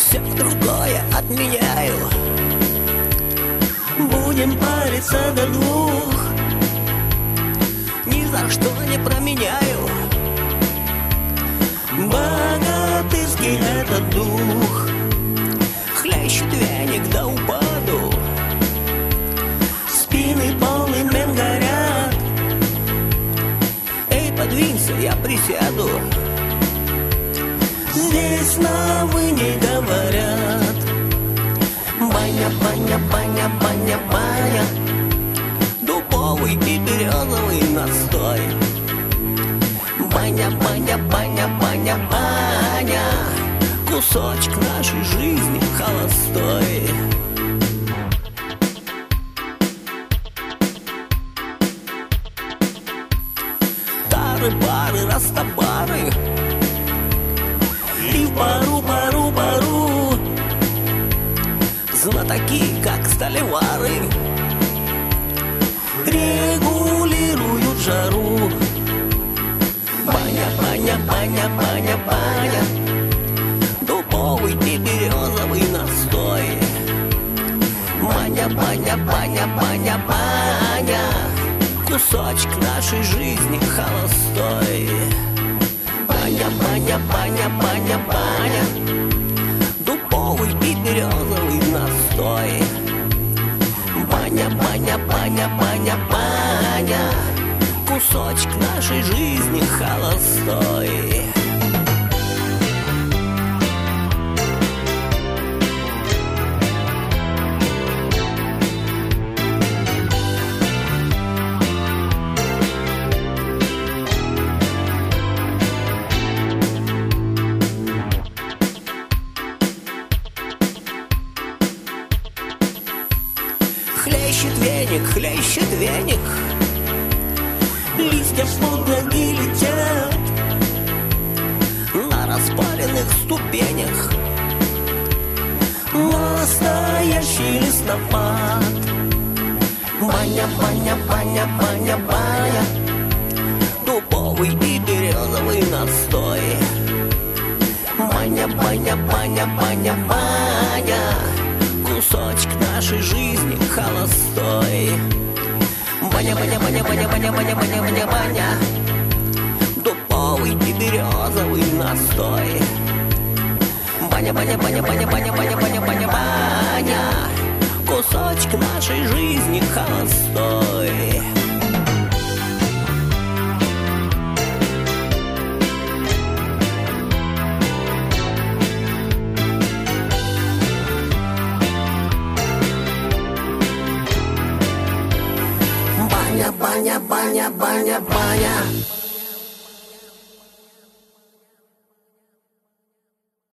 все другое отменяю. Будем париться до 2, ни за что не променяю. Богатырский этот дух хлещет веник до упаду. Спины полыми горят. Эй, подвинься, я присяду. Здесь на «вы» не говорят. Баня, баня, баня, баня, баня, дубовый и березовый настой. Баня, баня, баня, баня, баня, кусочек нашей жизни холостой. Тары, пары, растопары, и в пару, пару, пару знатоки, как сталевары, регулируют жару. Баня, баня, баня, баня, баня, дубовый и березовый настой. Баня, баня, баня, баня, баня, кусочек нашей жизни холостой. Баня, баня, баня, баня, баня, дубовый и березовый настой. Баня, баня, баня, баня, баня, кусочек нашей жизни холостой. Хлещет веник, листья под ноги летят на распаренных ступенях. Настоящий листопад. Баня, баня, баня, баня, баня, дубовый и березовый настой. Баня, баня, баня, баня, баня, кусочек нашей жизни холостой. Баня, баня, баня, баня, баня, баня, баня, баня, баня, дубовый и березовый настой. Баня, баня, баня, баня, баня, баня, баня, баня, баня, кусочек нашей жизни холостой. Баня, баня, баня, баня, баня.